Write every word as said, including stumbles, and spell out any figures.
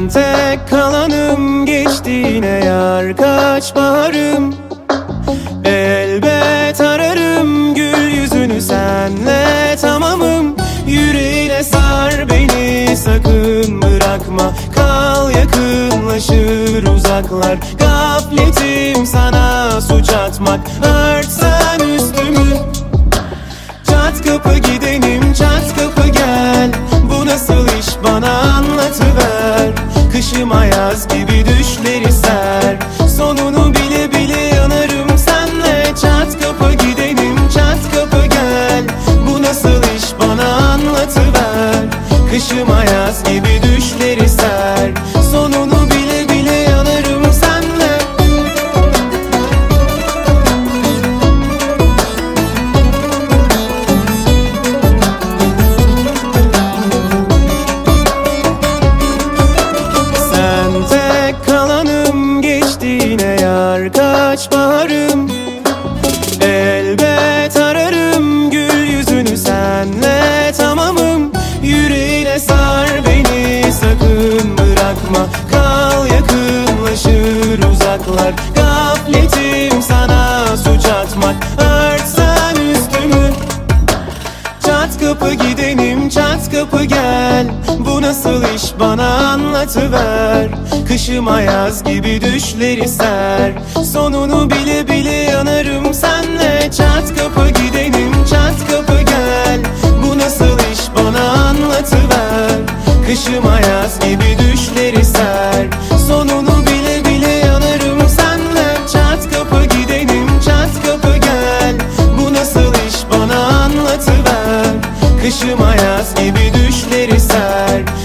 Sen tek kalanım, geçtiğine yar kaç baharım. Elbet ararım gül yüzünü, senle tamamım. Yüreğine sar beni, sakın bırakma. Kal yakınlaşır uzaklar. Gafletim sana suç atmak. Örtsen üstümü. Çat kapı gidenim, çat kapı gel. Bu nasıl iş, bana anlatıver. Kışıma yaz gibi düşleri ser. Sonunu bile bile yanarım senle. Çat kapı gidenim, çat kapı gel. Bu nasıl iş, bana anlatıver. Kışıma yaz gibi düşleri ser. Sonunu bile bile yanarım senle. Sen tek kalanım, geçtiğine yar kaç baharım. Elbet ararım gül yüzünü, senle tamamım. Yüreğine sar beni, sakın bırakma. Kal yakınlaşır uzaklar. Gafletim sana suç atmak. Örtsen üstümü. Çat kapı gidenim, çat kapı gel. Bu nasıl iş, bana anlatıver. Kışıma yaz gibi düşleri ser. Sonunu bile bile yanarım senle. Çat kapı gidenim, çat kapı gel. Bu nasıl iş, bana anlatıver. Kışıma yaz gibi düşleri ser. Sonunu bile bile yanarım senle. Çat kapı gidenim, çat kapı gel. Bu nasıl iş, bana anlatıver. Kışıma yaz gibi düşleri ser.